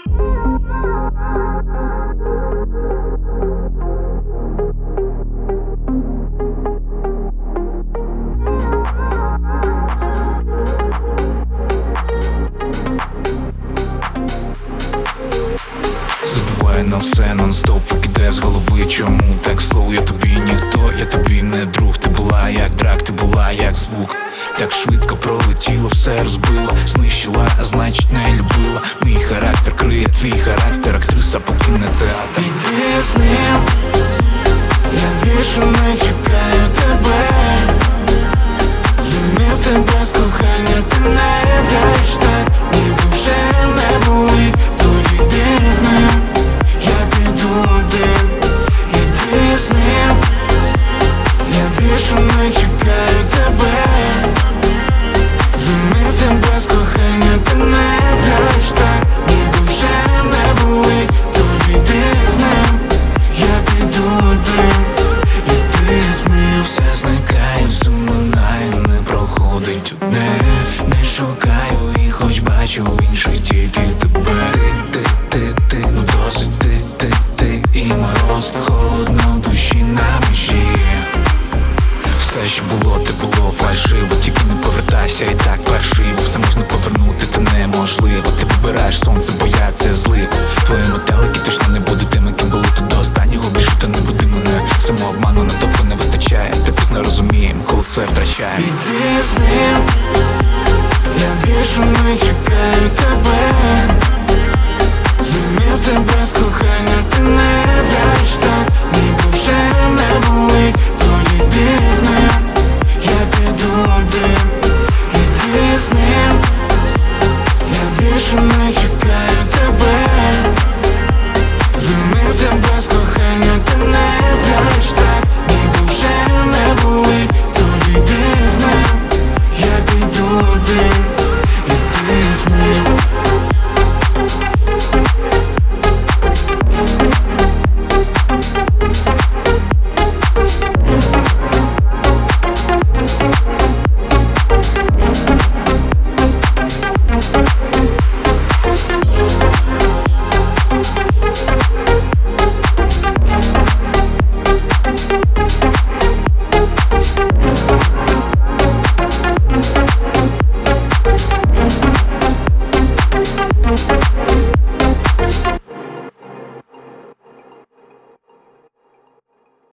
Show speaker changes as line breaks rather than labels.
Забуваю на все нон-стоп, викидає з голови. Чому так слово? Я тобі ніхто, я тобі не друг. Ти була як драк, ти була як звук. Так швидко пролетіло, все розбила, знищила, а значить не любила. Мій характер криє твій характер, актриса покине театр.
Іди з ним, я більше не чекаю тебе. Зумів тебе з кохання, ти не граєш так, ніби вже не болить. Тоді йди з ним, я піду один. Іди з ним, я більше не чекаю тебе. Зумів тебе з кохання, ти не граєш так, ніби вже не болить. Тоді йди з ним, я піду один. Іди з ним,
Все зникає, все минає, не проходить одне. Не шукаю і хоч бачу в інших тільки тебе. Ти, ну досить ти і мороз, холодно в душі на межі. Все, що було, те було фальшиво. Тільки не повертайся і так паршиво. Все можна повернути, та неможливо. Ти вибираєш сонце, бо я це злив. Твої метелики точно не будуть тими, ким були тут до останнього. Більше ти не буди мене, самообману надовго не вистачає. Ти пізно розумієм, коли все втрачає.
іди з ним, я більше не чекаю тебе.